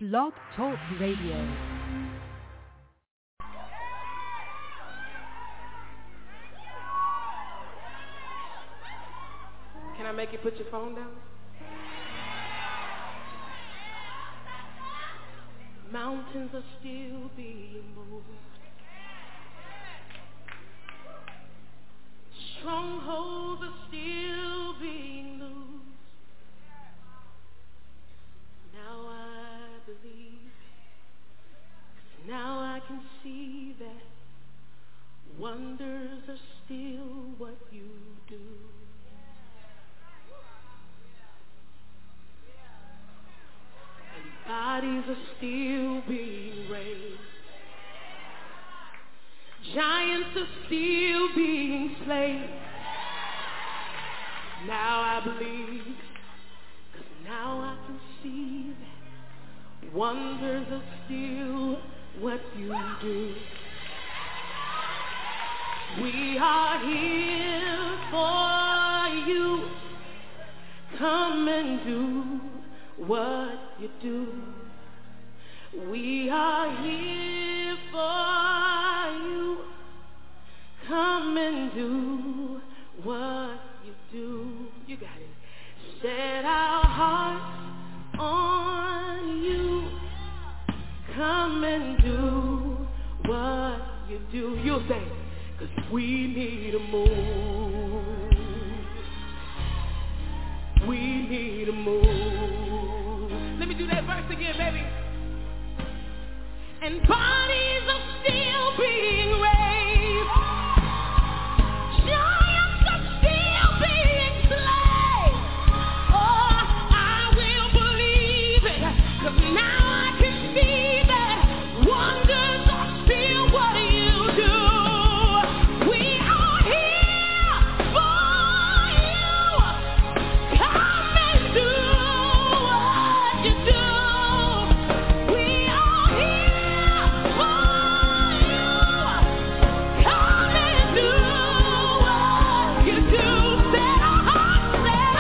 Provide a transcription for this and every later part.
Blog Talk Radio. Can I make you put your phone down? Mountains are still being moved. Strongholds are still being loosed. Now I believe, 'cause now I can see that wonders are still what you do. And bodies are still being raised. Giants are still being slain. Now I believe, 'cause now I can see that wonders are still what you do. We are here for you. Come and do what you do. We are here for you. Come and do what you do. You got it. Set our hearts on you. Come and do what you do. You'll say, 'cause we need a move. We need a move. Let me do that verse again, baby. And bodies are still being raised. Giants are still being slain. Oh, I will believe it, 'cause now I can see that wonders are still what you do. We are here for you. Come and do what you do. We are here for you. Come and do what you do. Set our hearts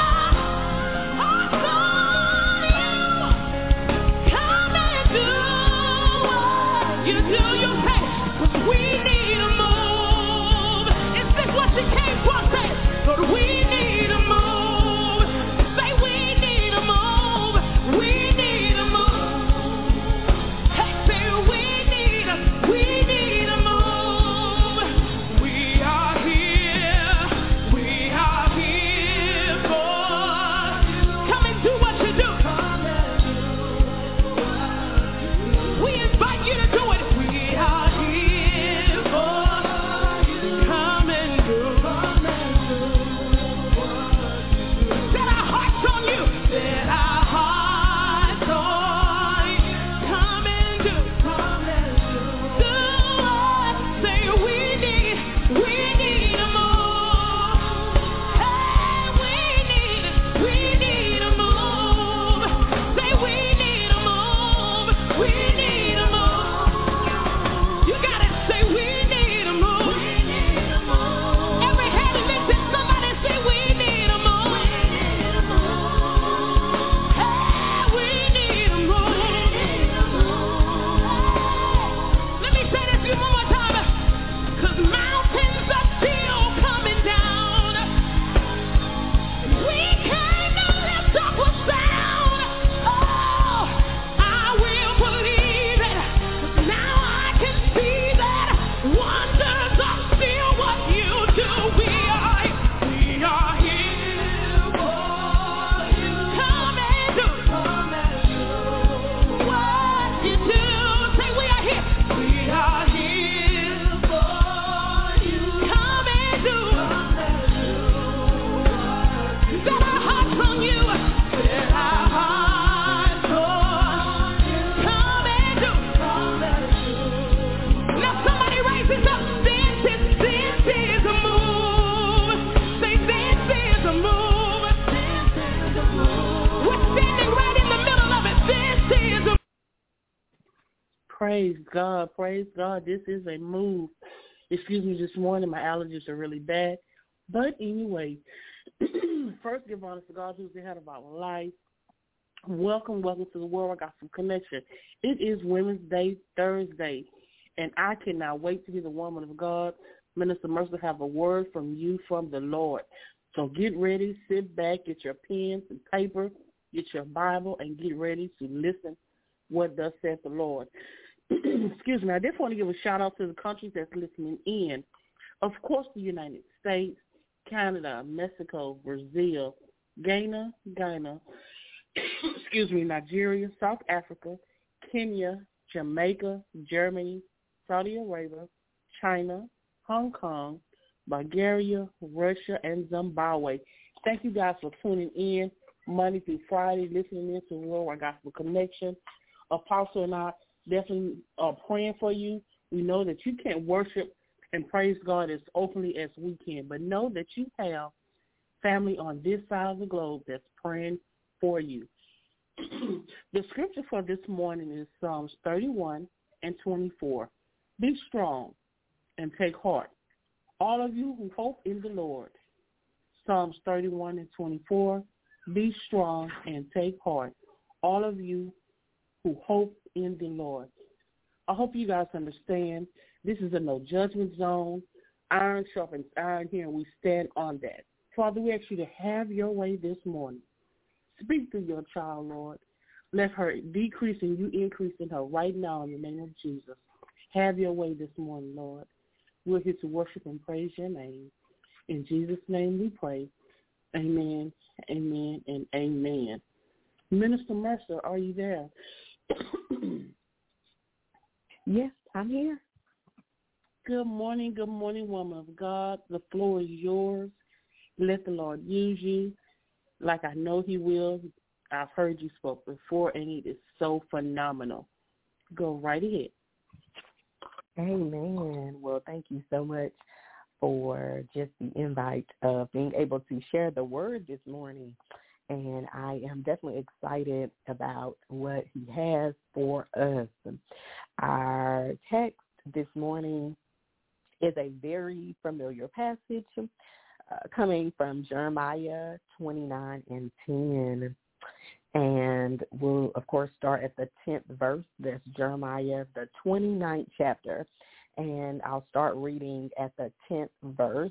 on you. Come and do what you do. You say, 'cause we need a move. Is this what you came for? Say, Lord, we need a move. Say, we need a move. We need a move. Hey, say, we need a move. We are here. We are here for you. Come and do what you do. We invite you to do it. We are here for you. Come and do. Set our hearts on you. Set our hearts on you. Come and do. Do what? Say we need a move. Hey, we need a move. Say we need a move. We need a move. You got it. Say we need a move. Every head lifted, somebody say we need a move. Hey, we need a move. Let me say this one more time. 'Cause mountains are still coming down. We came to lift up a sound. Oh, I will believe it. 'Cause now I can see that wonders are still what you do. We are here for you. Come and do what you do. Say we are here. We are here for you. Come and do. Set our hearts on you. Set our hearts on you. Come and do. Now somebody raise this up. This is a move. Say this is a move. We're standing right in the middle of it. This is a Praise God, praise God. This is a move. Excuse me this morning. My allergies are really bad. But anyway, first give honor to God who's the head of our life. Welcome to the World Gospel Connection. It is Women's Day Thursday, and I cannot wait to hear the woman of God, Minister Mercer, have a word from you from the Lord. So get ready, sit back, get your pens and paper, get your Bible, and get ready to listen what thus saith the Lord. Excuse me. I just want to give a shout-out to the countries that's listening in. Of course, the United States, Canada, Mexico, Brazil, Ghana, Nigeria, South Africa, Kenya, Jamaica, Germany, Saudi Arabia, China, Hong Kong, Bulgaria, Russia, and Zimbabwe. Thank you guys for tuning in Monday through Friday, listening in to Worldwide Gospel Connection. Apostle and I definitely are praying for you. We know that you can't worship and praise God as openly as we can, but know that you have family on this side of the globe that's praying for you. The scripture for this morning is Psalms 31:24. Be strong and take heart, all of you who hope in the Lord. Psalms 31:24. Be strong and take heart, all of you who hope in the Lord. I hope you guys understand this is a no judgment zone. Iron sharpens iron here, and we stand on that. Father, we ask you to have your way this morning. Speak to your child, Lord. Let her decrease and you increase in her right now in the name of Jesus. Have your way this morning, Lord. We're here to worship and praise your name. In Jesus' name we pray. Amen, amen, and amen. Minister Mercer, are you there? Yes, I'm here. Good morning, woman of God. The floor is yours. Let the Lord use you like I know he will. I've heard you spoke before, and it is so phenomenal. Go right ahead. Amen. Well, thank you so much for just the invite of being able to share the word this morning. And I am definitely excited about what he has for us. Our text this morning is a very familiar passage coming from Jeremiah 29:10. And we'll, of course, start at the 10th verse. That's Jeremiah, the 29th chapter. And I'll start reading at the 10th verse.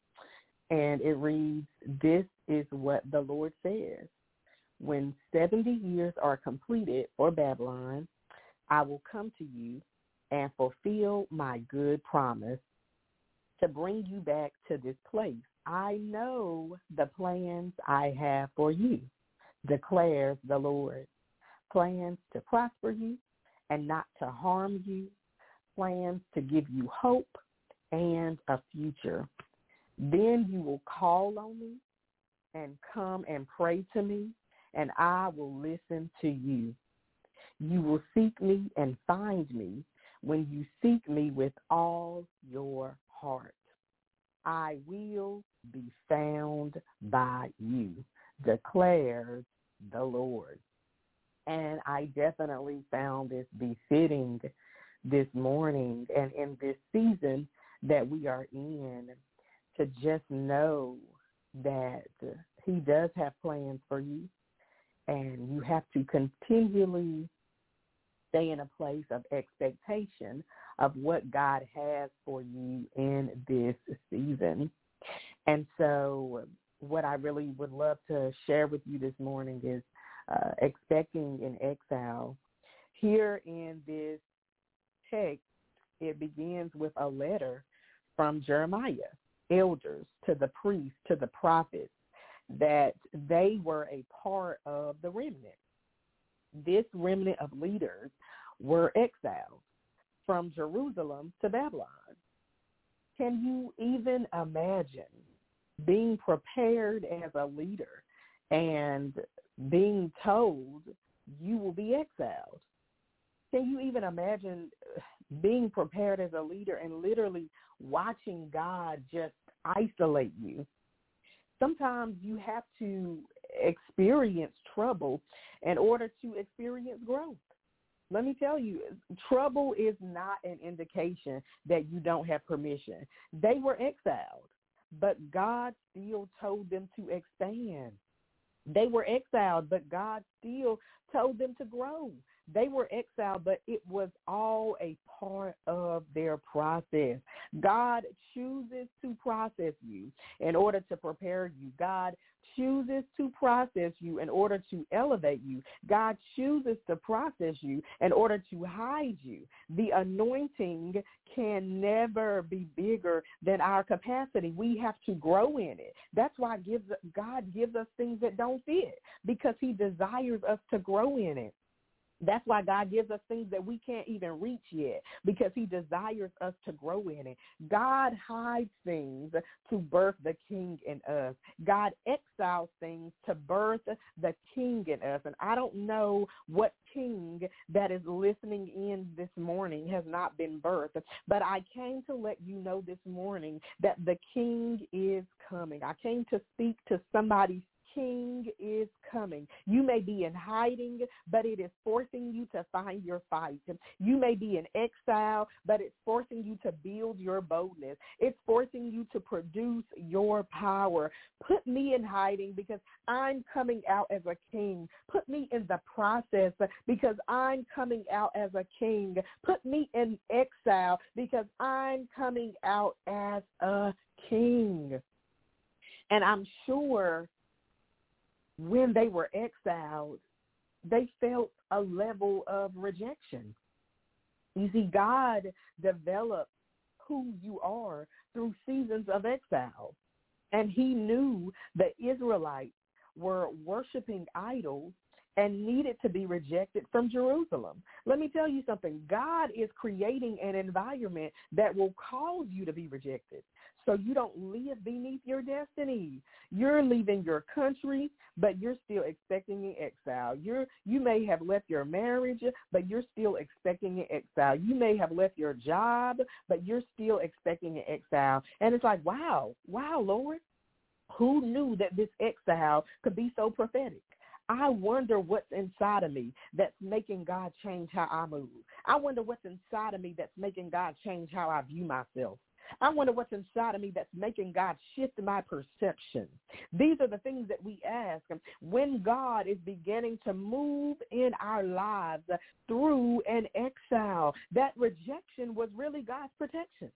And it reads, "This is what the Lord says. When 70 years are completed for Babylon, I will come to you and fulfill my good promise to bring you back to this place. I know the plans I have for you, declares the Lord. Plans to prosper you and not to harm you. Plans to give you hope and a future. Then you will call on me and come and pray to me, and I will listen to you. You will seek me and find me when you seek me with all your heart. I will be found by you, declares the Lord." And I definitely found this befitting this morning and in this season that we are in, to just know that he does have plans for you, and you have to continually stay in a place of expectation of what God has for you in this season. And so what I really would love to share with you this morning is expecting an exile. Here in this text, it begins with a letter from Jeremiah, elders to the priests, to the prophets, that they were a part of the remnant. This remnant of leaders were exiled from Jerusalem to Babylon. Can you even imagine being prepared as a leader and being told you will be exiled? Can you even imagine being prepared as a leader and literally watching God just isolate you? Sometimes you have to experience trouble in order to experience growth. Let me tell you, trouble is not an indication that you don't have permission. They were exiled, but God still told them to expand. They were exiled, but God still told them to grow. They were exiled, but it was all a part of their process. God chooses to process you in order to prepare you. God chooses to process you in order to elevate you. God chooses to process you in order to hide you. The anointing can never be bigger than our capacity. We have to grow in it. That's why God gives us things that don't fit, because he desires us to grow in it. That's why God gives us things that we can't even reach yet, because he desires us to grow in it. God hides things to birth the king in us. God exiles things to birth the king in us. And I don't know what king that is listening in this morning has not been birthed, but I came to let you know this morning that the king is coming. I came to speak to somebody's king is coming. You may be in hiding, but it is forcing you to find your fight. You may be in exile, but it's forcing you to build your boldness. It's forcing you to produce your power. Put me in hiding because I'm coming out as a king. Put me in the process because I'm coming out as a king. Put me in exile because I'm coming out as a king. And I'm sure when they were exiled, they felt a level of rejection. You see, God develops who you are through seasons of exile. And he knew the Israelites were worshiping idols and needed to be rejected from Jerusalem. Let me tell you something. God is creating an environment that will cause you to be rejected, so you don't live beneath your destiny. You're leaving your country, but you're still expecting an exile. You may have left your marriage, but you're still expecting an exile. You may have left your job, but you're still expecting an exile. And it's like, wow, Lord, who knew that this exile could be so prophetic? I wonder what's inside of me that's making God change how I move. I wonder what's inside of me that's making God change how I view myself. I wonder what's inside of me that's making God shift my perception. These are the things that we ask when God is beginning to move in our lives through an exile. That rejection was really God's protection.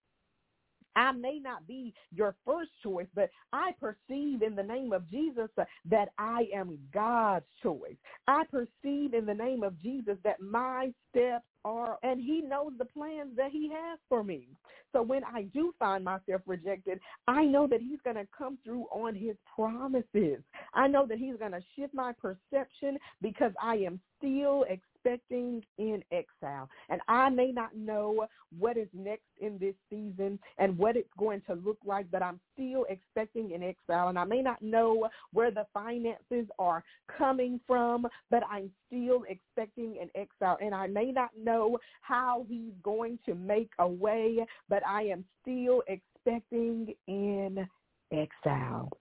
I may not be your first choice, but I perceive in the name of Jesus that I am God's choice. I perceive in the name of Jesus that my steps are, and he knows the plans that he has for me. So when I do find myself rejected, I know that he's going to come through on his promises. I know that he's going to shift my perception because I am still expecting in exile. And I may not know what is next in this season and what it's going to look like, but I'm still expecting in exile. And I may not know where the finances are coming from, but I'm still expecting in exile. And I may not know how he's going to make a way, but I am still expecting in exile.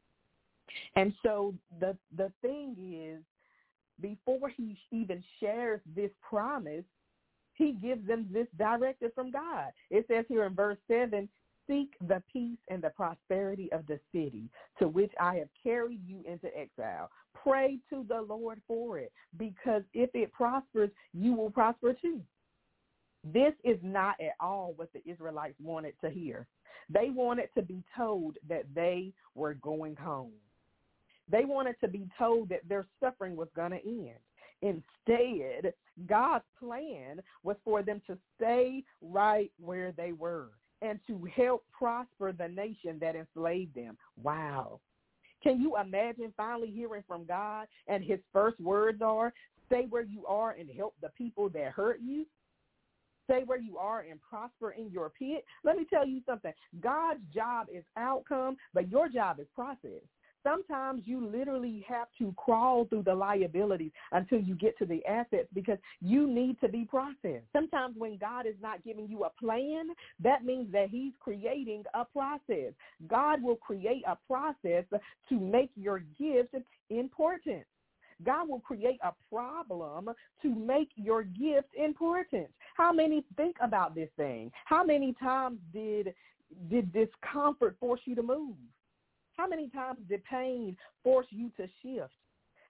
And so the thing is, before he even shares this promise, he gives them this directive from God. It says here in verse 7, seek the peace and the prosperity of the city to which I have carried you into exile. Pray to the Lord for it, because if it prospers, you will prosper too. This is not at all what the Israelites wanted to hear. They wanted to be told that they were going home. They wanted to be told that their suffering was going to end. Instead, God's plan was for them to stay right where they were and to help prosper the nation that enslaved them. Wow. Can you imagine finally hearing from God and his first words are, stay where you are and help the people that hurt you? Stay where you are and prosper in your pit? Let me tell you something. God's job is outcome, but your job is process. Sometimes you literally have to crawl through the liabilities until you get to the assets because you need to be processed. Sometimes when God is not giving you a plan, that means that he's creating a process. God will create a process to make your gift important. God will create a problem to make your gift important. How many think about this thing? How many times did discomfort force you to move? How many times did pain force you to shift?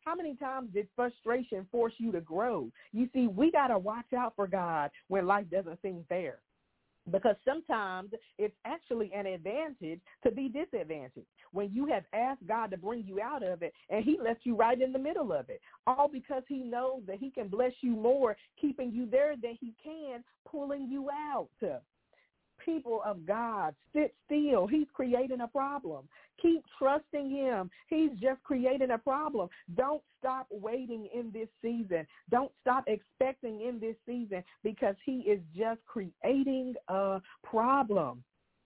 How many times did frustration force you to grow? You see, we got to watch out for God when life doesn't seem fair. Because sometimes it's actually an advantage to be disadvantaged when you have asked God to bring you out of it and he left you right in the middle of it, all because he knows that he can bless you more keeping you there than he can pulling you out. People of God, sit still. He's creating a problem. Keep trusting him. He's just creating a problem. Don't stop waiting in this season. Don't stop expecting in this season because he is just creating a problem.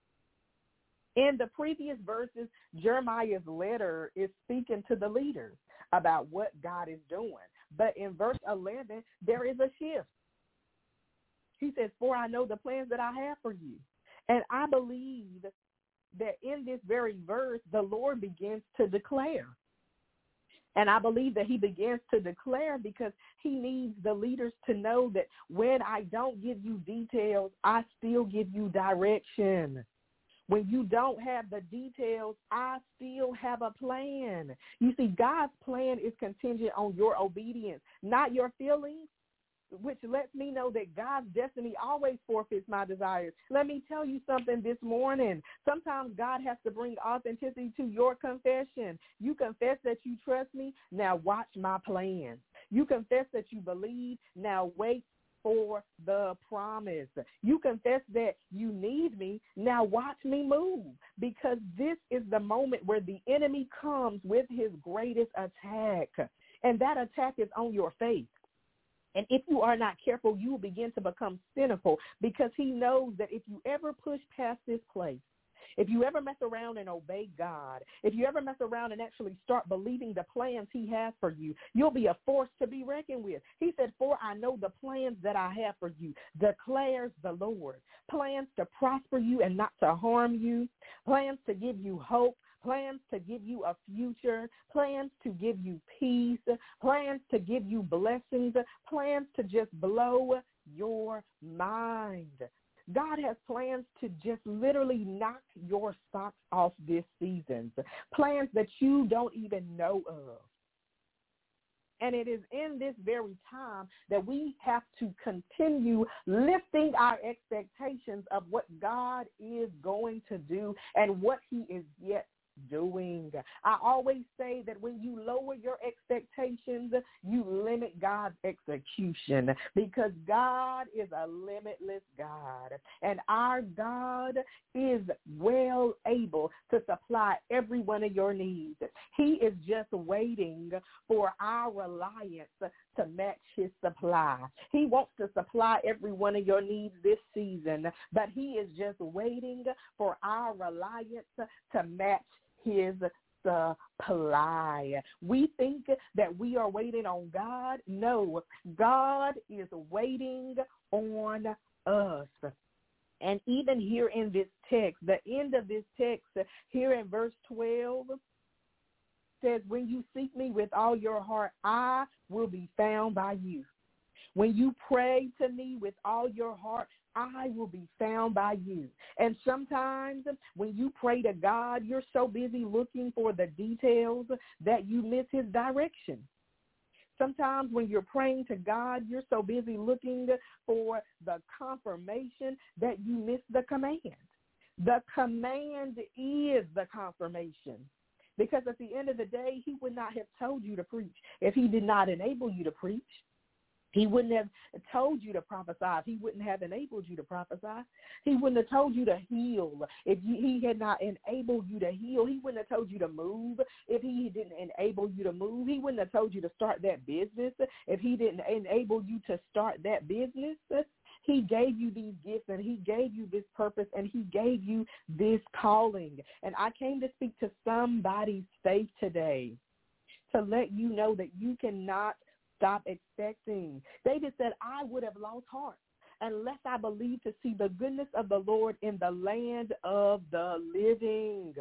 In the previous verses, Jeremiah's letter is speaking to the leaders about what God is doing. But in verse 11, there is a shift. He says, for I know the plans that I have for you. And I believe that in this very verse, the Lord begins to declare. And I believe that he begins to declare because he needs the leaders to know that when I don't give you details, I still give you direction. When you don't have the details, I still have a plan. You see, God's plan is contingent on your obedience, not your feelings, which lets me know that God's destiny always forfeits my desires. Let me tell you something this morning. Sometimes God has to bring authenticity to your confession. You confess that you trust me. Now watch my plan. You confess that you believe. Now wait for the promise. You confess that you need me. Now watch me move, because this is the moment where the enemy comes with his greatest attack, and that attack is on your faith. And if you are not careful, you will begin to become cynical, because he knows that if you ever push past this place, if you ever mess around and obey God, if you ever mess around and actually start believing the plans he has for you, you'll be a force to be reckoned with. He said, for I know the plans that I have for you, declares the Lord. Plans to prosper you and not to harm you, plans to give you hope, plans to give you a future, plans to give you peace, plans to give you blessings, plans to just blow your mind. God has plans to just literally knock your socks off this season, plans that you don't even know of. And it is in this very time that we have to continue lifting our expectations of what God is going to do and what he is yet doing. I always say that when you lower your expectations, you limit God's execution, because God is a limitless God, and our God is well able to supply every one of your needs. He is just waiting for our reliance to match his supply. He wants to supply every one of your needs this season, but he is just waiting for our reliance to match his supply. We think that we are waiting on God. No, God is waiting on us. And even here in this text, the end of this text, here in verse 12, says, when you seek me with all your heart, I will be found by you. When you pray to me with all your heart, I will be found by you. And sometimes when you pray to God, you're so busy looking for the details that you miss his direction. Sometimes when you're praying to God, you're so busy looking for the confirmation that you miss the command. The command is the confirmation. Because at the end of the day, he would not have told you to preach if he did not enable you to preach. He wouldn't have told you to prophesy if he wouldn't have enabled you to prophesy. He wouldn't have told you to heal if he had not enabled you to heal. He wouldn't have told you to move if he didn't enable you to move. He wouldn't have told you to start that business if he didn't enable you to start that business. He gave you these gifts, and he gave you this purpose, and he gave you this calling. And I came to speak to somebody's faith today to let you know that you cannot stop expecting. David said, I would have lost heart unless I believed to see the goodness of the Lord in the land of the living.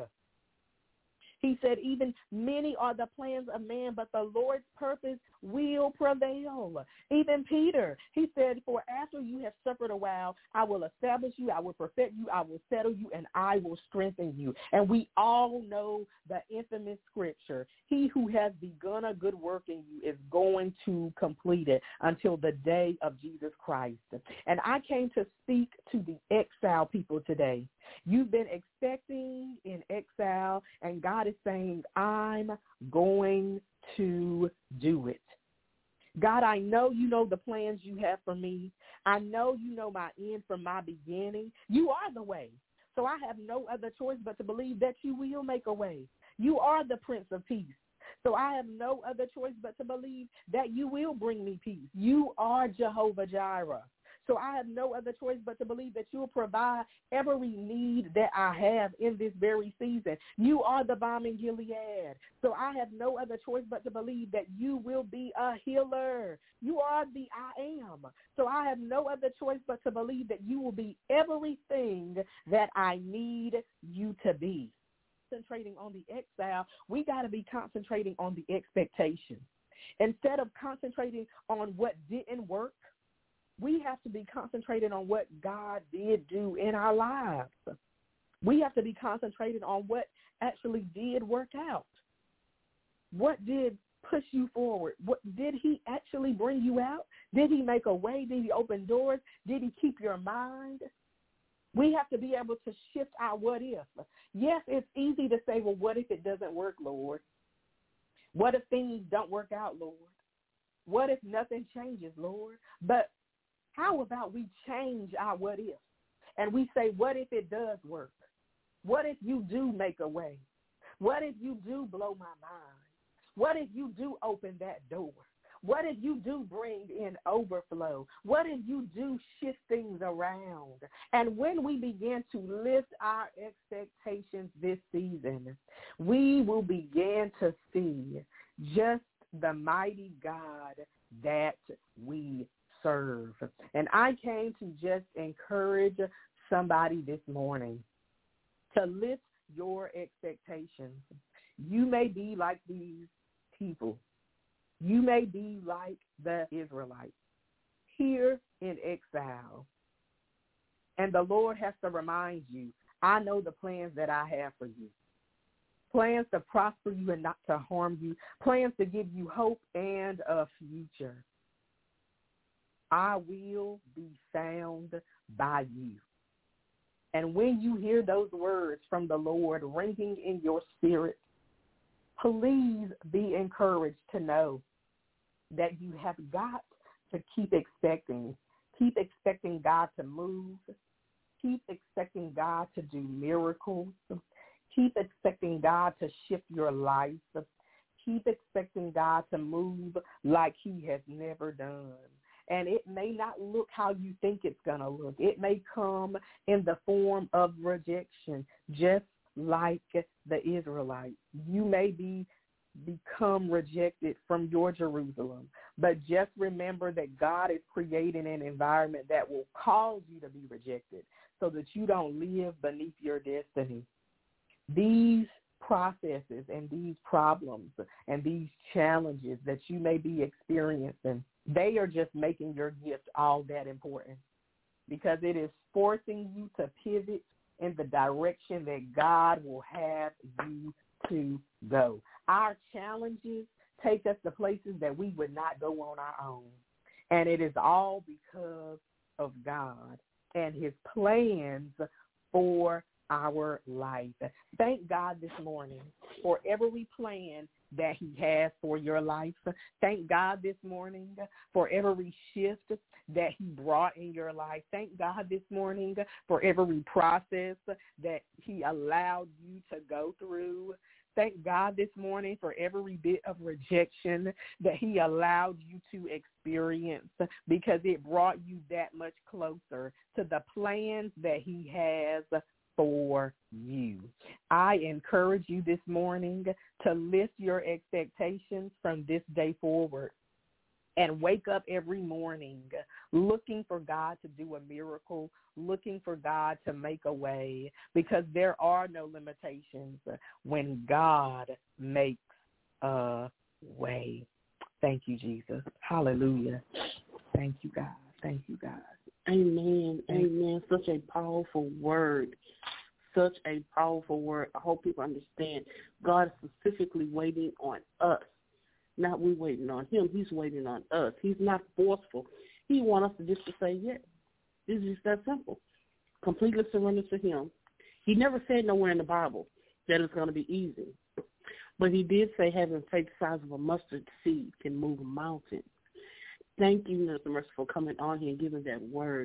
He said, even many are the plans of man, but the Lord's purpose will prevail. Even Peter, he said, for after you have suffered a while, exile. I will establish you. I will perfect you. I will settle you, and I will strengthen you. And we all know the infamous scripture, he who has begun a good work in you is going to complete it until the day of Jesus Christ. And I came to speak to the exile people today. You've been expecting in exile, and God is saying, I'm going to do it. God, I know you know the plans you have for me. I know you know my end from my beginning. You are the way. So I have no other choice but to believe that you will make a way. You are the Prince of Peace. So I have no other choice but to believe that you will bring me peace. You are Jehovah Jireh. So I have no other choice but to believe that you will provide every need that I have in this very season. You are the balm in Gilead. So I have no other choice but to believe that you will be a healer. You are the I am. So I have no other choice but to believe that you will be everything that I need you to be. Concentrating on the exile, we got to be concentrating on the expectation. Instead of concentrating on what didn't work, we have to be concentrated on what God did do in our lives. We have to be concentrated on what actually did work out. What did push you forward? What did he actually bring you out? Did he make a way? Did he open doors? Did he keep your mind? We have to be able to shift our what if. Yes, it's easy to say, well, what if it doesn't work, Lord? What if things don't work out, Lord? What if nothing changes, Lord? But how about we change our what if? And we say, what if it does work? What if you do make a way? What if you do blow my mind? What if you do open that door? What if you do bring in overflow? What if you do shift things around? And when we begin to lift our expectations this season, we will begin to see just the mighty God that we serve. And I came to just encourage somebody this morning to lift your expectations. You may be like these people. You may be like the Israelites here in exile. And the Lord has to remind you, I know the plans that I have for you. Plans to prosper you and not to harm you. Plans to give you hope and a future. I will be found by you. And when you hear those words from the Lord ringing in your spirit, please be encouraged to know that you have got to keep expecting God to move, keep expecting God to do miracles, keep expecting God to shift your life, keep expecting God to move like he has never done. And it may not look how you think it's going to look. It may come in the form of rejection, just like the Israelites. You may become rejected from your Jerusalem. But just remember that God is creating an environment that will cause you to be rejected so that you don't live beneath your destiny. These processes and these problems and these challenges that you may be experiencing, they are just making your gift all that important because it is forcing you to pivot in the direction that God will have you to go. Our challenges take us to places that we would not go on our own. And it is all because of God and his plans for our life. Thank God this morning for every plan that he has for your life. Thank God this morning for every shift that he brought in your life. Thank God this morning for every process that he allowed you to go through. Thank God this morning for every bit of rejection that he allowed you to experience because it brought you that much closer to the plans that he has for you. I encourage you this morning to lift your expectations from this day forward and wake up every morning looking for God to do a miracle, looking for God to make a way, because there are no limitations when God makes a way. Thank you, Jesus. Hallelujah. Thank you, God. Thank you, God. Amen. Amen. Such a powerful word. Such a powerful word. I hope people understand. God is specifically waiting on us. Not we waiting on him. He's waiting on us. He's not forceful. He wants us to just to say yes. It's just that simple. Completely surrender to him. He never said nowhere in the Bible that it's going to be easy. But he did say having faith the size of a mustard seed can move a mountain. Thank you, Mr. Mercy, for coming on here and giving that word.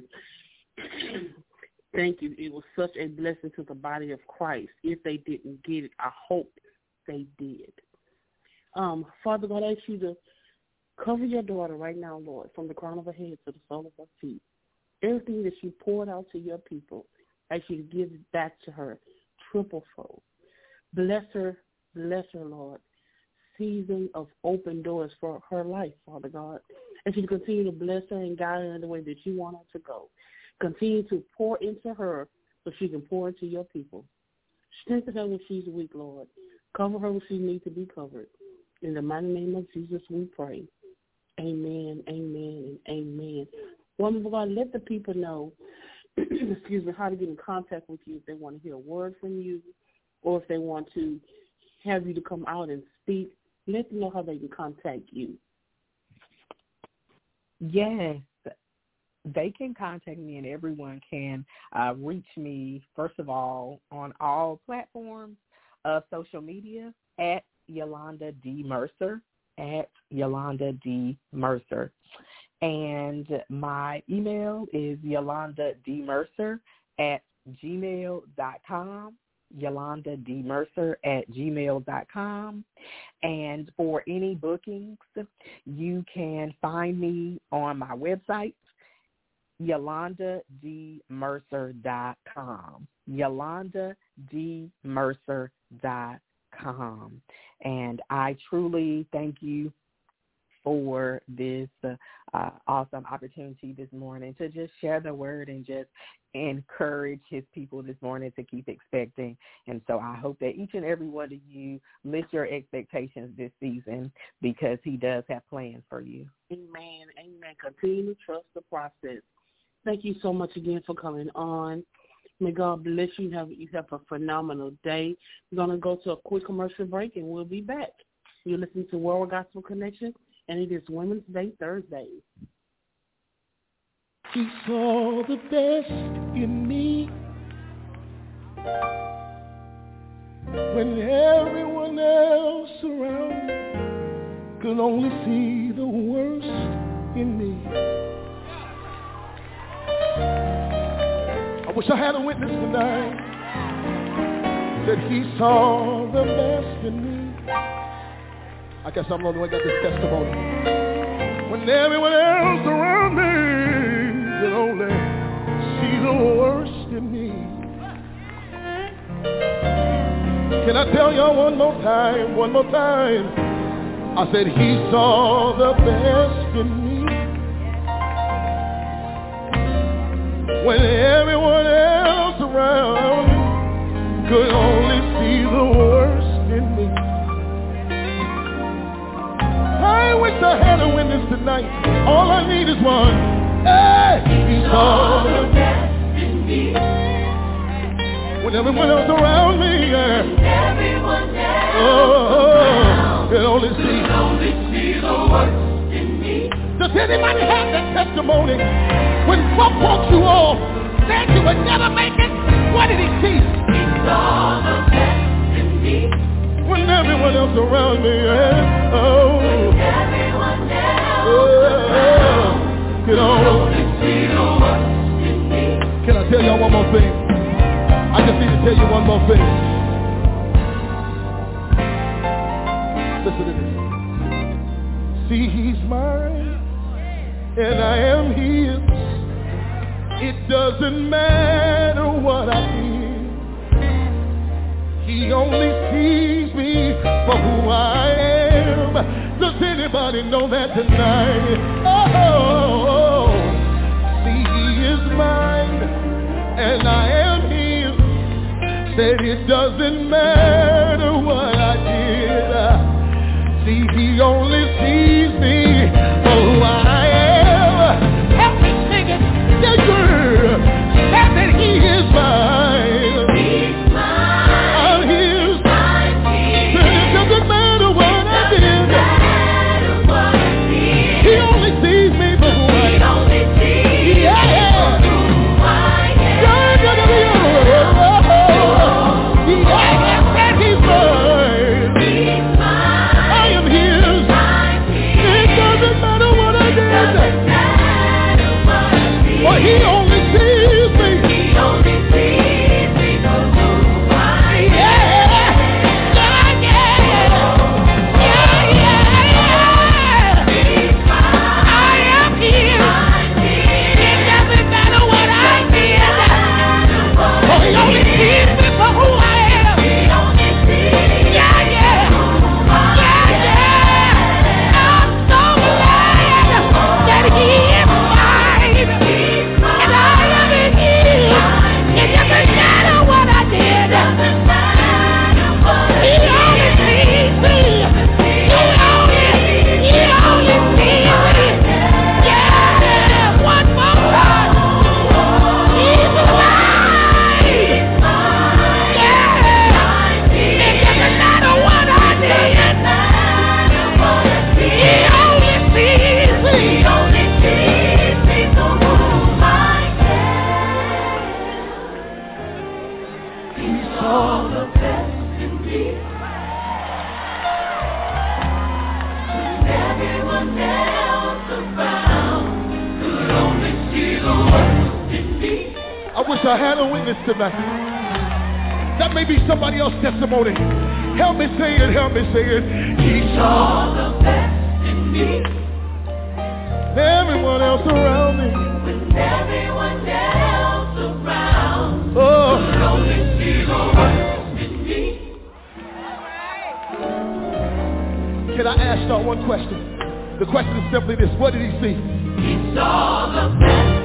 Thank you. It was such a blessing to the body of Christ. If they didn't get it, I hope they did. Father God, I ask you to cover your daughter right now, Lord, from the crown of her head to the sole of her feet. Everything that she poured out to your people, I ask you to give it back to her triple-fold. Bless her, Lord. Season of open doors for her life, Father God. As you continue to bless her and guide her in the way that you want her to go. Continue to pour into her so she can pour into your people. Strengthen her when she's weak, Lord. Cover her when she needs to be covered. In the mighty name of Jesus, we pray. Amen, amen, and amen. Woman of God, let the people know, excuse me, how to get in contact with you if they want to hear a word from you or if they want to have you to come out and speak. Let them know how they can contact you. Yes, they can contact me, and everyone can reach me, first of all, on all platforms of social media at Yolanda D. Mercer, And my email is yolandadmercer@gmail.com. yolandadmercer@gmail.com. And for any bookings, you can find me on my website, yolandadmercer.com. yolandadmercer.com. And I truly thank you for this awesome opportunity this morning to just share the word and just encourage his people this morning to keep expecting. And so I hope that each and every one of you lift your expectations this season because he does have plans for you. Amen. Amen. Continue to trust the process. Thank you so much again for coming on. May God bless you. You have a phenomenal day. We're going to go to a quick commercial break, and we'll be back. You're listening to World Gospel Connection, and it is Women's Day Thursday. He saw the best in me when everyone else around could only see the worst in me. I wish I had a witness tonight that he saw the best in me. I guess I'm the only one that got this testimony. When everyone else around me could only see the worst in me. Can I tell y'all one more time? I said he saw the best in me. When everyone else around could only see the worst in me. I wish I had a witness tonight. All I need is one. Hey, he saw the best in me. When everyone else around me, everyone else could only see the worst in me. Does anybody have that testimony? When folk walked you off, said you would never make it, what did he see? He saw the best in me. When everyone else around me, everyone else could only see the worst in me. Can I tell y'all one more thing? I just need to tell you one more thing. Listen to this. See, he's mine, and I am his. It doesn't matter what I did. He only sees me for who I am. Does anybody know that tonight? Oh, see, he is mine, and I am his. Said it doesn't matter what I did. See, he only sees me for who I am. Help me sing it. Yeah, you're I wish I had a witness tonight. That may be somebody else's testimony. Help me say it, help me say it. He saw the best in me. Everyone else around me. With everyone else around. Oh. Could only see the worst in me. Can I ask y'all one question? The question is simply this. What did he see? He saw the best.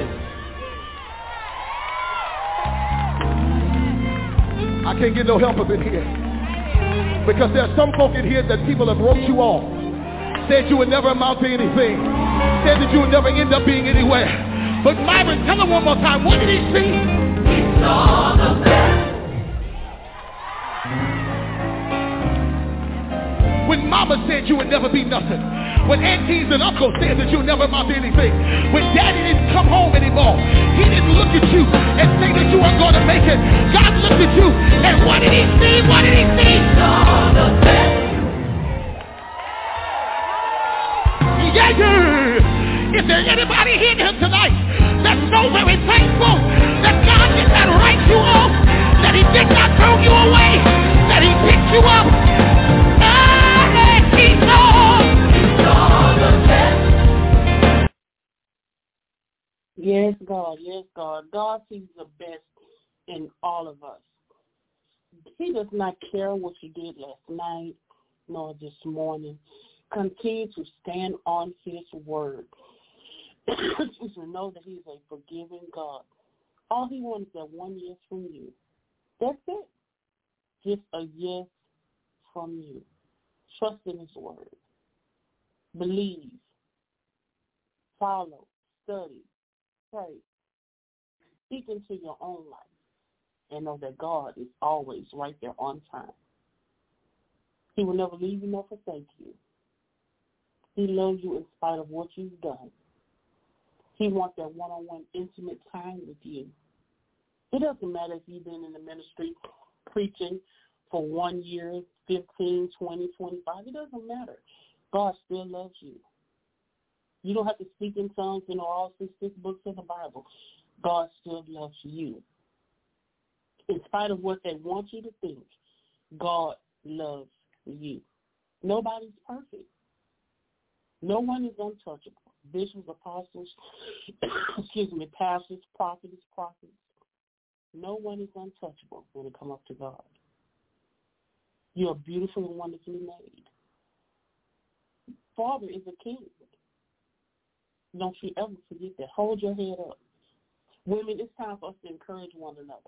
I can't get no help up in here. Because there's some folk in here that people have wrote you off. Said you would never amount to anything. Said that you would never end up being anywhere. But Myron, tell him one more time. What did he see? He saw the best. When mama said you would never be nothing. When aunties and uncles said that you'll never amount to anything. When daddy didn't come home anymore. He didn't look at you and say that you weren't going to make it. God looked at you and what did he see? What did he see? Saw the best. Yeah. Is there anybody here tonight that's so very thankful that God did not write you off, that he did not throw you away, that he picked you up? He saw the best. Yes, God. Yes, God. God sees the best in all of us. He does not care what you did last night nor this morning. Continue to stand on his word. To know that he's a forgiving God. All he wants is that one yes from you. That's it. Just a yes from you. Trust in his word. Believe. Follow. Study. Pray. Speak into your own life. And know that God is always right there on time. He will never leave you nor forsake you. He loves you in spite of what you've done. He wants that one-on-one intimate time with you. It doesn't matter if you've been in the ministry preaching for 1 year, 15, 20, 25. It doesn't matter. God still loves you. You don't have to speak in tongues in all 66 books of the Bible. God still loves you. In spite of what they want you to think, God loves you. Nobody's perfect. No one is untouchable. Bishops, apostles, pastors, prophets. No one is untouchable when it comes up to God. You are beautiful and wonderfully made. Father is a king. Don't you ever forget that. Hold your head up. Women, it's time for us to encourage one another.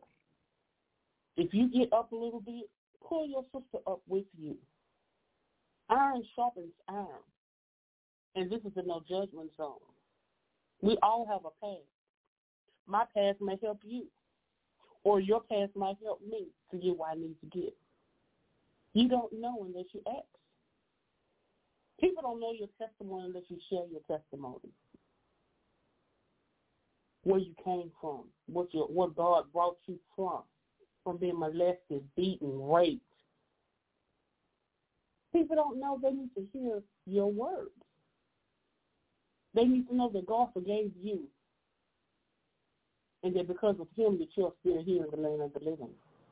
If you get up a little bit, pull your sister up with you. Iron sharpens iron. And this is a no judgment zone. We all have a past. My past may help you. Or your past might help me to get where I need to get. You don't know unless you ask. People don't know your testimony unless you share your testimony. Where you came from, what God brought you from being molested, beaten, raped. People don't know they need to hear your words. They need to know that God forgave you and that because of him that you're still here in the land of the living.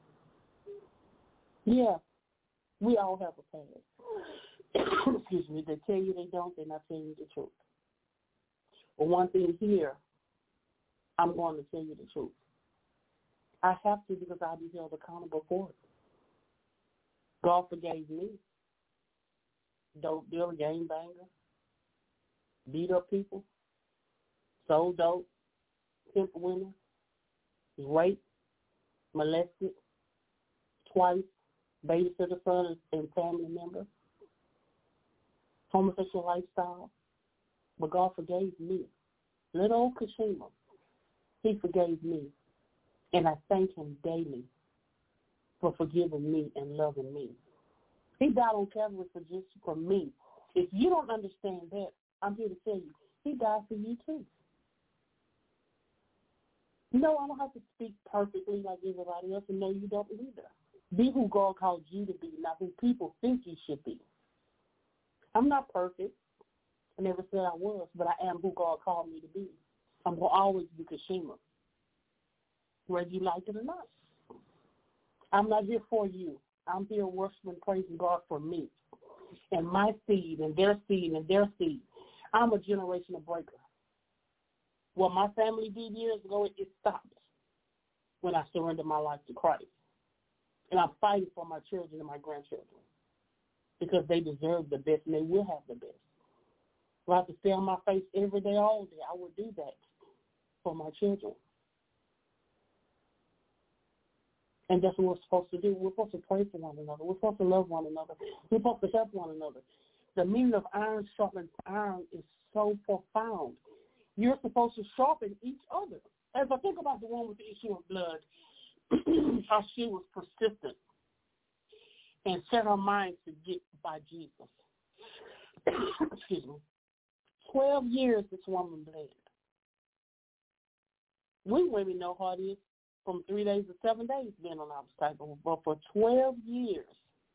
Yeah, we all have a past. Excuse me, they tell you they don't, they're not telling you the truth. But one thing here, I'm going to tell you the truth. I have to because I'll be held accountable for it. God forgave me. Dope dealer, gangbanger, beat up people, sold dope, pimp women, raped, molested twice, babysitter son and family member, homosexual lifestyle. But God forgave me. Little old Kashima, he forgave me. And I thank him daily for forgiving me and loving me. He died on Calvary for me. If you don't understand that, I'm here to tell you, he died for you too. No, I don't have to speak perfectly like everybody else, and no, you don't either. Be who God called you to be, not who people think you should be. I'm not perfect. I never said I was, but I am who God called me to be. I'm going to always be Kashima. whether you like it or not. I'm not here for you. I'm here worshiping, praising God for me and my seed and their seed and their seed. I'm a generational breaker. What my family did years ago, it stopped when I surrendered my life to Christ. And I'm fighting for my children and my grandchildren because they deserve the best and they will have the best. If I have to stay on my face every day, all day, I would do that for my children. And that's what we're supposed to do. We're supposed to pray for one another. We're supposed to love one another. We're supposed to help one another. The meaning of iron sharpens iron is so profound. You're supposed to sharpen each other. As I think about the one with the issue of blood, how she was persistent and set her mind to get by Jesus. Excuse me. 12 years this woman bled. We women know how it is from 3 days to 7 days being on our cycle. But for 12 years,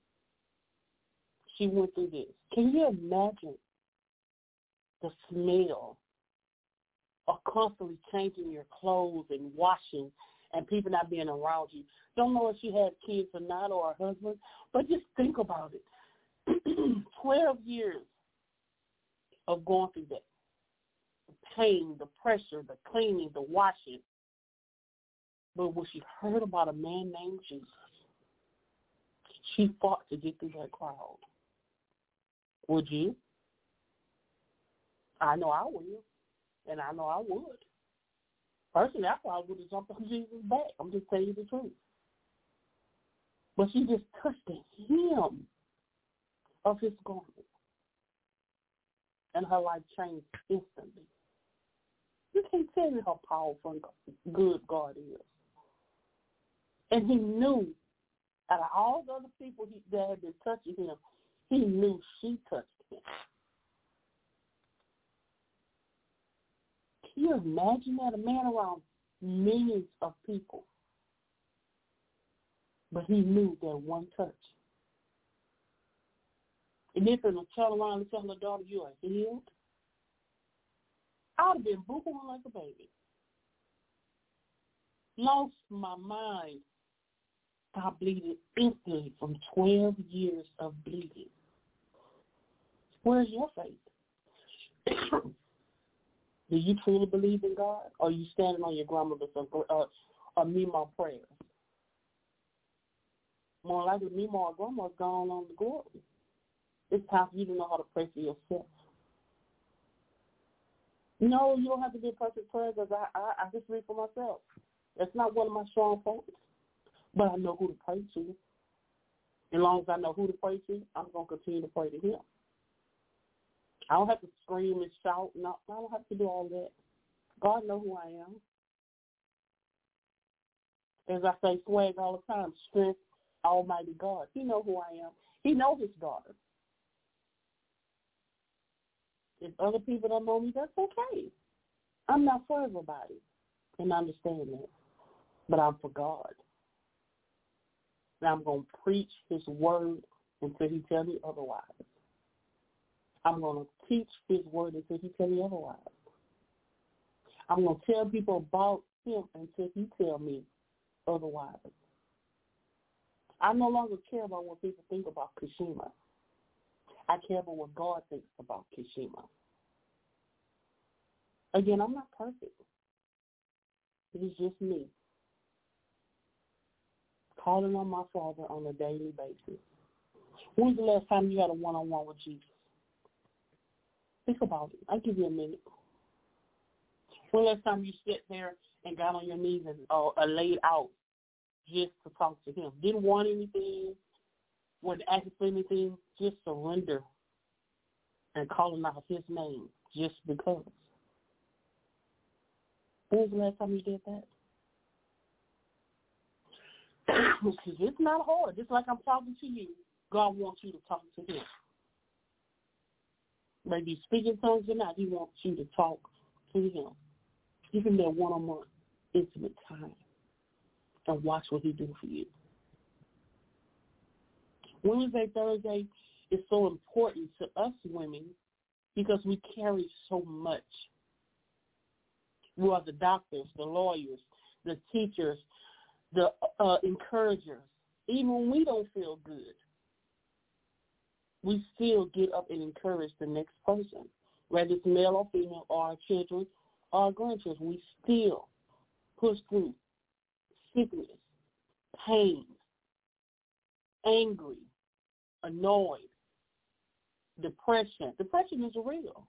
she went through this. Can you imagine the smell of constantly changing your clothes and washing and people not being around you? Don't know if she had kids or not or a husband, but just think about it. 12 years of going through that. The pain, the pressure, the cleaning, the washing. But when she heard about a man named Jesus, she fought to get through that crowd. Would you? I know I will, and I know I would. Personally, I probably would have jumped on Jesus' back. I'm just telling you the truth. But she just touched the hem of his garment, and her life changed instantly. You can't tell me how powerful and good God is. And he knew, out of all the other people that had been touching him, he knew she touched him. Can you imagine that? A man around millions of people, but he knew that one touch. And if they would turn around and tell her daughter, you are healed, I would have been boo-hooing like a baby. Lost my mind. Stopped bleeding instantly from 12 years of bleeding. Where's your faith? Do you truly believe in God? Or are you standing on your grandmother's or Mima prayers? More likely, Mima or grandma's gone on the glory. It's time for you to know how to pray for yourself. No, you don't have to be a perfect prayer because I just read for myself. That's not one of my strong points. But I know who to pray to. As long as I know who to pray to, I'm going to continue to pray to him. I don't have to scream and shout. No, I don't have to do all that. God knows who I am. As I say, swag all the time, strength, almighty God. He knows who I am. He knows his daughter. If other people don't know me, that's okay. I'm not for everybody, and I understand that. But I'm for God. And I'm going to preach his word until he tells me otherwise. I'm going to teach his word until he tells me otherwise. I'm going to tell people about him until he tells me otherwise. I no longer care about what people think about Kashima. I care about what God thinks about Kashima. Again, I'm not perfect. It is just me. Calling on my Father on a daily basis. When's the last time you had a one-on-one with Jesus? Think about it. I'll give you a minute. When last time you sat there and got on your knees and laid out just to talk to him? Didn't want anything, wasn't asking for anything, just surrender and calling out his name just because. When was the last time you did that? It's not hard. Just like I'm talking to you, God wants you to talk to him. Maybe you speak in tongues or not, he wants you to talk to him. Give him that one-on-one intimate time and watch what he do for you. Wednesday, Thursday is so important to us women because we carry so much. We are the doctors, the lawyers, the teachers, the encouragers. Even when we don't feel good, we still get up and encourage the next person, whether it's male or female, or our children or our grandchildren. We still push through sickness, pain, angry, annoyed, depression. Depression is real.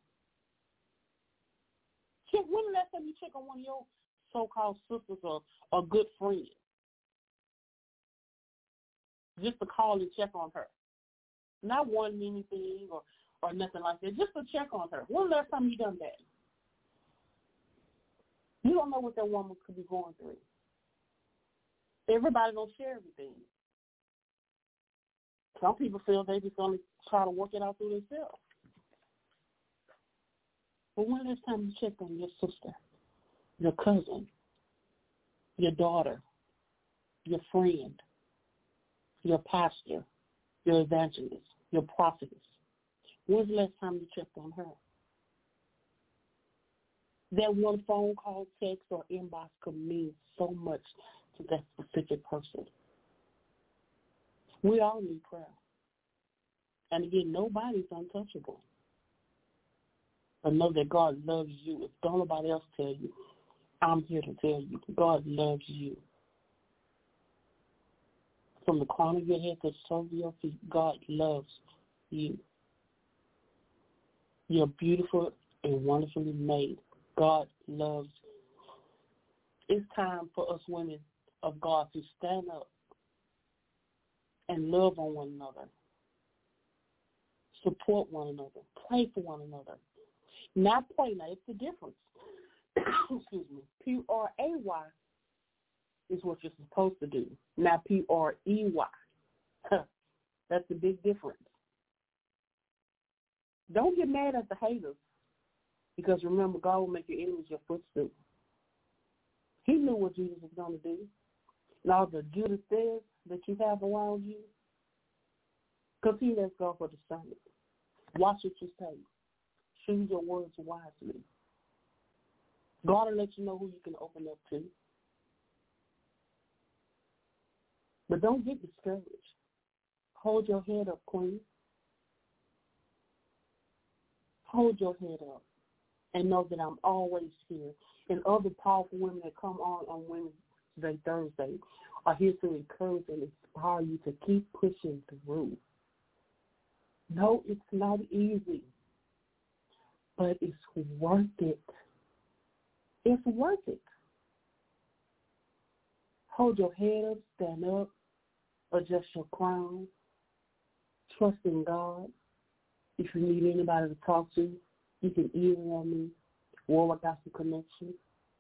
Check, when the last time you check on one of your so-called sisters or good friends? Just to call and check on her. Not wanting anything or nothing like that. Just to check on her. When the last time you done that? You don't know what that woman could be going through. Everybody don't share everything. Some people feel they just going to try to work it out through themselves. But when last time you checked on your sister, your cousin, your daughter, your friend, your pastor, your evangelist, your prophetess? When's the last time you checked on her? That one phone call, text, or inbox could mean so much to that specific person. We all need prayer. And again, nobody's untouchable. But know that God loves you. If don't nobody else tell you, I'm here to tell you. God loves you. From the crown of your head to the sole of your feet, God loves you. You're beautiful and wonderfully made. God loves you. It's time for us women of God to stand up and love on one another, support one another, pray for one another. Not pray, now it's the difference. Excuse me. P-R-A-Y is what you're supposed to do, not P-R-E-Y. That's the big difference. Don't get mad at the haters, because remember, God will make your enemies your footstool. He knew what Jesus was going to do. And all the Judas says that you have around you, continue to ask God for discernment. Watch what you say. Choose your words wisely. God will let you know who you can open up to. But don't get discouraged. Hold your head up, Queen. Hold your head up and know that I'm always here. And other powerful women that come on Wednesday, Thursday are here to encourage and inspire you to keep pushing through. No, it's not easy, but it's worth it. It's worth it. Hold your head up, stand up, adjust your crown, trust in God. If you need anybody to talk to, you can email me, Warwick Gospel Connection.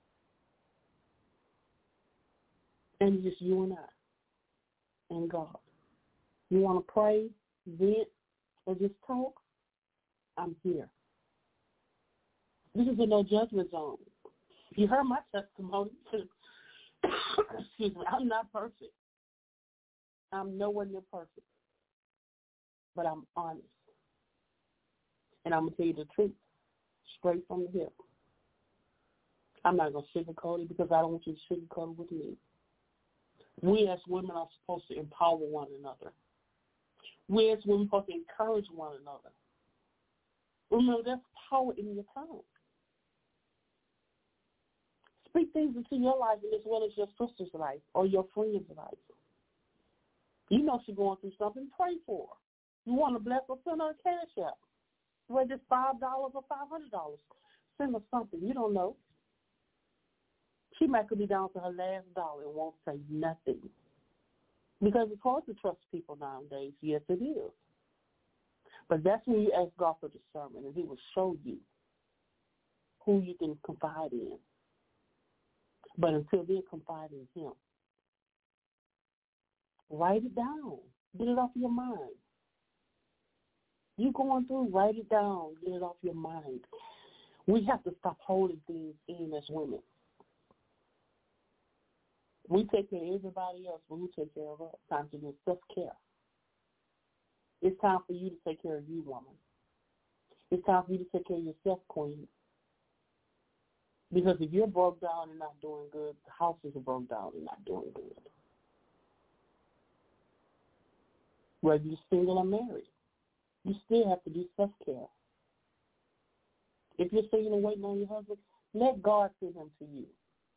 And it's just you and I and God. You want to pray, vent, or just talk? I'm here. This is a no judgment zone. You heard my testimony. Excuse me. I'm not perfect. I'm nowhere near perfect. But I'm honest. And I'm going to tell you the truth, straight from the hip. I'm not going to sugarcoat it because I don't want you to sugarcoat it with me. We as women are supposed to empower one another. We as women are supposed to encourage one another. Remember, there's power in your tongue. Speak things into your life as well as your sister's life or your friend's life. You know she's going through something, pray for her. You want to bless her, send her a cash app. Whether it's $5 or $500, send her something. You don't know. She might could be down to her last dollar and won't say nothing. Because it's hard to trust people nowadays. Yes, it is. But that's when you ask God for discernment, and he will show you who you can confide in. But until then, confide in him. Write it down. Get it off your mind. You going through, write it down. Get it off your mind. We have to stop holding things in as women. We take care of everybody else, but we take care of us. Time to do self-care. It's time for you to take care of you, woman. It's time for you to take care of yourself, queen. Because if you're broke down and not doing good, the houses are broke down and not doing good. Whether you're single or married, you still have to do self-care. If you're single and waiting on your husband, let God send him to you.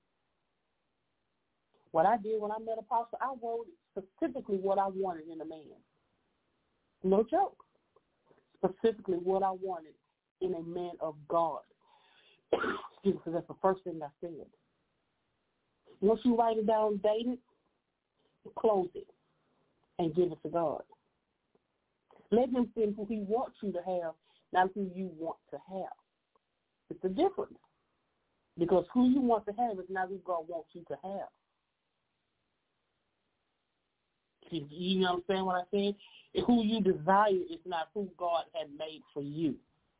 What I did when I met Apostle, I wrote specifically what I wanted in a man. No joke. Specifically what I wanted in a man of God. Excuse me, because that's the first thing I said. Once you write it down, date it, close it, and give it to God. Let him send who he wants you to have, not who you want to have. It's a difference. Because who you want to have is not who God wants you to have. You understand what I said? Who you desire is not who God had made for you.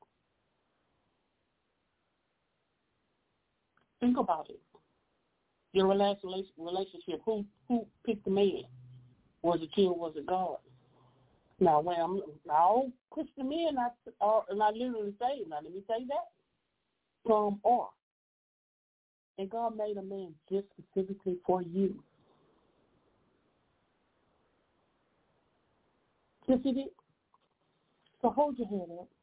Think about it. Your relationship, who picked the man? Was it you or was it God? Now, when all Christian men, and I literally say, now let me say that, some are. And God made a man just specifically for you. Yes, he did. So hold your head up.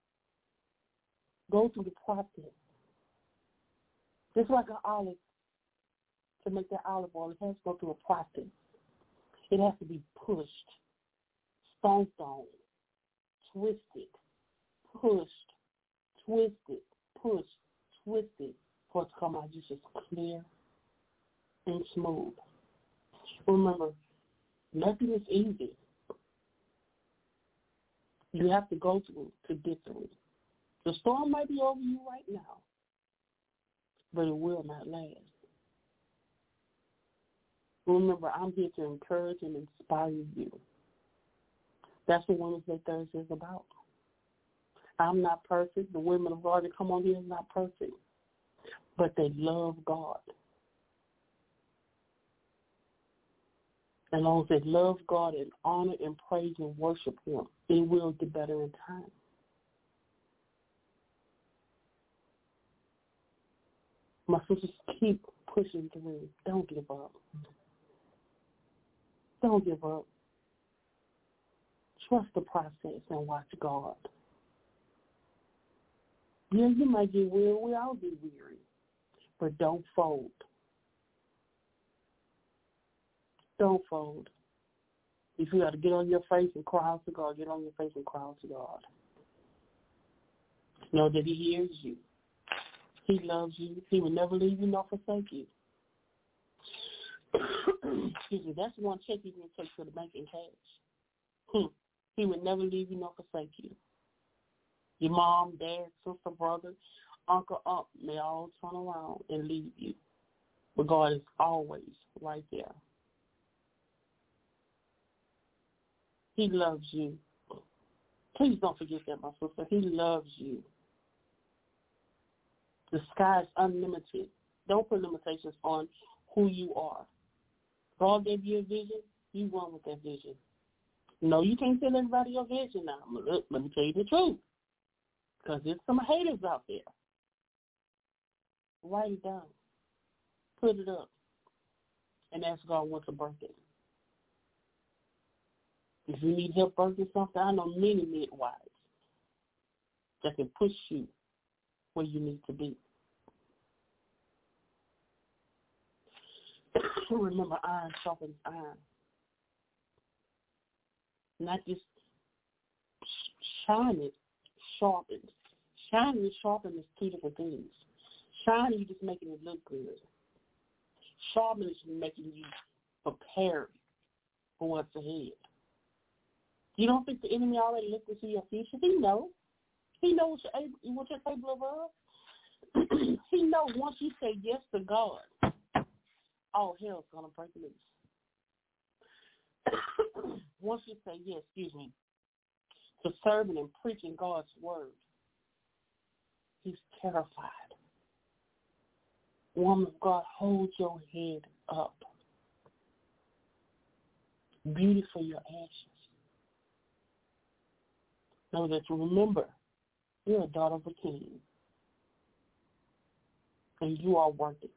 Go through the process. Just like an olive, to make that olive oil, it has to go through a process. It has to be pushed, stomped on, twisted, pushed, twisted, pushed, twisted, for it to come out just clear and smooth. Remember, nothing is easy. You have to go through to get through. The storm might be over you right now, but it will not last. Remember, I'm here to encourage and inspire you. That's what Wednesday Thursday is about. I'm not perfect. The women of God that come on here are not perfect, but they love God. As long as they love God and honor and praise and worship him, it will get better in time. My sisters, keep pushing through. Don't give up. Don't give up. Trust the process and watch God. Yeah, you might get weary. We all get weary. But don't fold. Don't fold. If you got to get on your face and cry out to God, get on your face and cry out to God. Know that he hears you. He loves you. He will never leave you nor forsake you. Excuse me, that's one check you can take to the bank in cash. He would never leave you nor forsake you. Your mom, dad, sister, brother, uncle, aunt may all turn around and leave you. But God is always right there. He loves you. Please don't forget that, my sister. He loves you. The sky is unlimited. Don't put limitations on who you are. God gave you a vision, you run with that vision. No, you can't tell everybody your vision now. Let me tell you the truth. Because there's some haters out there. Write it down. Put it up. And ask God what to birth it. If you need help birthing something, I know many midwives that can push you where you need to be. Remember, iron sharpens iron. Not just shining, sharpens. Shining and sharpening is two different things. Shining, you're just making it look good. Sharpening is making you prepared for what's ahead. You don't think the enemy already looked into your future? He knows. He knows what you're capable of. He knows once you say yes to God, all hell's going to break loose. Once you say yes, to serving and preaching God's word, he's terrified. Woman of God, hold your head up. Beauty for your ashes. Know that you remember, you're a daughter of a king. and you are worth it.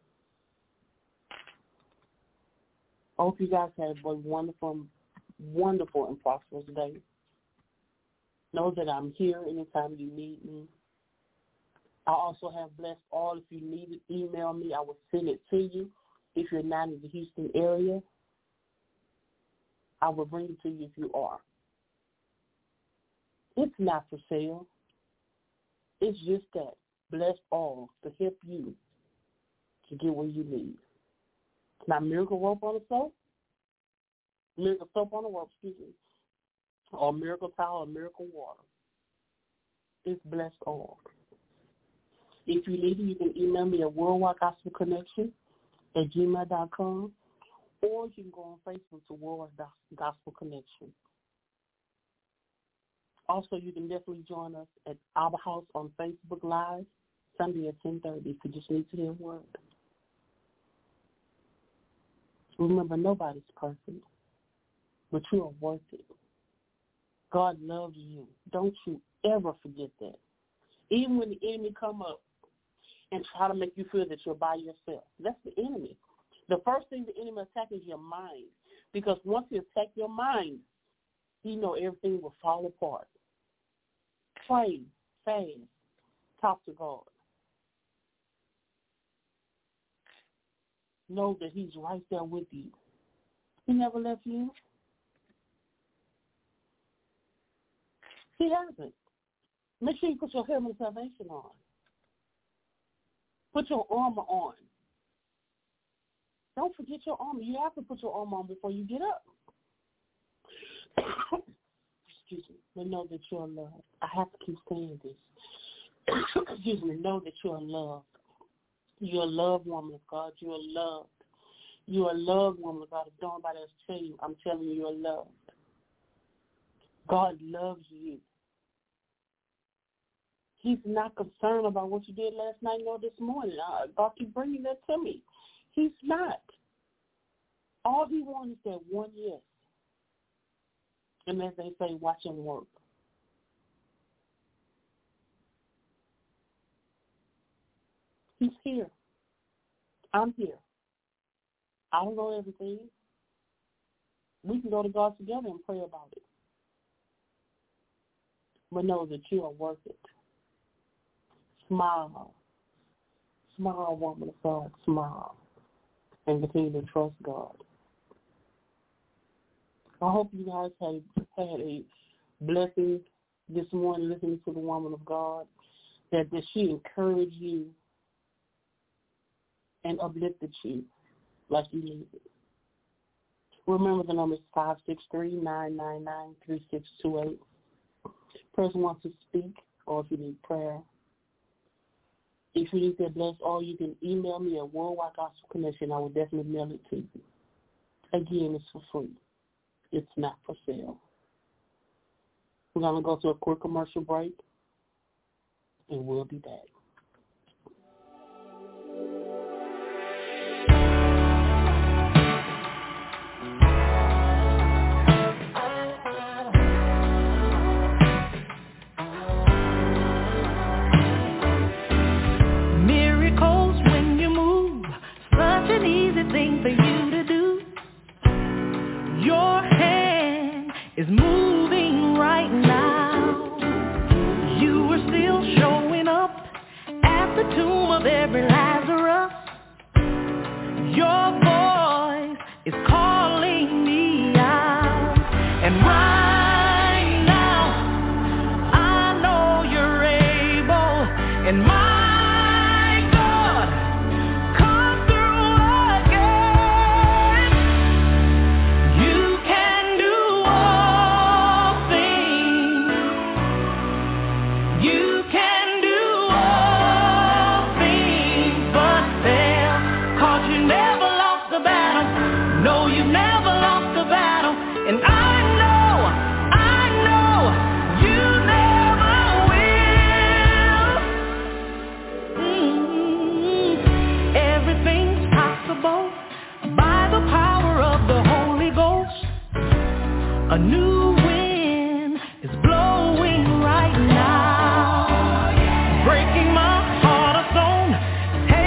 I hope you guys have a wonderful, wonderful and prosperous day. Know that I'm here anytime you need me. I also have blessed all. If you need it, email me. I will send it to you. If you're not in the Houston area, I will bring it to you if you are. It's not for sale. It's just that. Bless all to help you to get what you need. It's not miracle rope on the soap. Miracle soap on the rope, excuse me. Or miracle towel or miracle water. It's blessed all. If you need it, you can email me at worldwidegospelconnection@gmail.com, or you can go on Facebook to Worldwide Gospel Connection. Also, you can definitely join us at our house on Facebook Live, Sunday at 10:30 if you just need to hear a word. Remember, nobody's perfect, but you are worth it. God loves you. Don't you ever forget that. Even when the enemy come up and try to make you feel that you're by yourself, that's the enemy. The first thing the enemy attacks is your mind, because once he attacks your mind, you know everything will fall apart. Pray, fast, talk to God. Know that he's right there with you. He never left you. He hasn't. Make sure you put your helmet of salvation on. Put your armor on. Don't forget your armor. You have to put your armor on before you get up. Excuse me. But know that you're loved. I have to keep saying this. Excuse me. Know that you're loved. You're a loved woman of God. You're loved. You're a loved woman of God. If nobody else tell you, I'm telling you, you're loved. God loves you. He's not concerned about what you did last night nor this morning. God keep bringing that to me. He's not. All he wants is that one yes. And as they say, watch him work. He's here. I'm here. I don't know everything. We can go to God together and pray about it. But know that you are worth it. Smile. Smile, woman of God. Smile. And continue to trust God. I hope you guys had a blessing this morning listening to the woman of God, that she encouraged you and uplifted you like you needed. Remember, the number is 563-999-3628. Person wants to speak, or if you need prayer. If you need that blessed oil, you can email me at Worldwide Gospel Connection. I will definitely mail it to you. Again, it's for free. It's not for sale. We're going to go to a quick commercial break, and we'll be back. Is moving right now. You are still showing up at the tomb of every Lazarus. Your voice is calling me out. And right now, I know you're able. And my a new wind is blowing right now, breaking my heart of stone,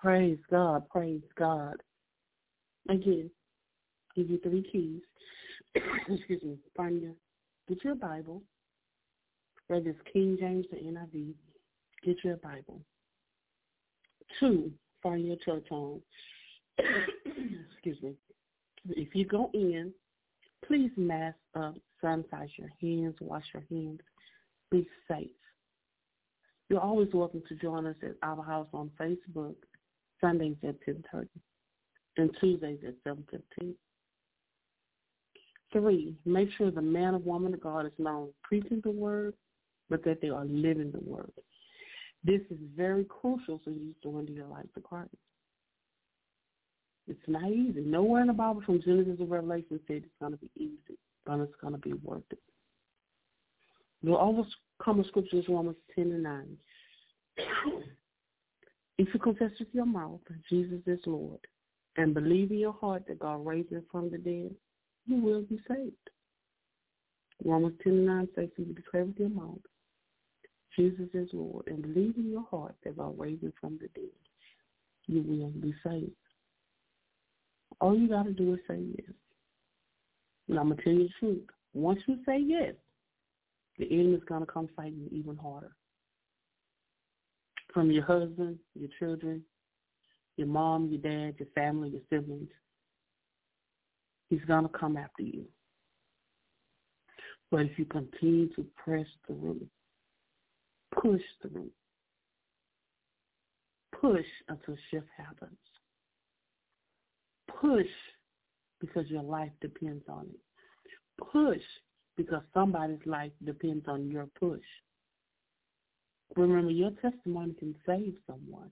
Praise God. Praise God. Again, give you 3 keys. Excuse me. Get your Bible. Whether it's King James or NIV, get your Bible. 2, find your church home. Excuse me. If you go in, please mask up, sanitize your hands, wash your hands, be safe. You're always welcome to join us at our house on Facebook, Sundays at 10:30 and Tuesdays at 7:15. 3, make sure the man or woman of God is not only preaching the word, but that they are living the word. This is very crucial so you surrender your life to Christ. It's not easy. Nowhere in the Bible from Genesis to Revelation said it's going to be easy, but it's going to be worth it. You'll overcome the scriptures, Romans 10:9. If you confess with your mouth that Jesus is Lord and believe in your heart that God raised him from the dead, you will be saved. Romans 10:9 says, if you declare with your mouth Jesus is Lord and believe in your heart that God raised him from the dead, you will be saved. All you got to do is say yes. And I'm going to tell you the truth. Once you say yes, the enemy is going to come fight you even harder. From your husband, your children, your mom, your dad, your family, your siblings. He's going to come after you. But if you continue to press through, push through, push until shift happens. Push because your life depends on it. Push because somebody's life depends on your push. Remember, your testimony can save someone.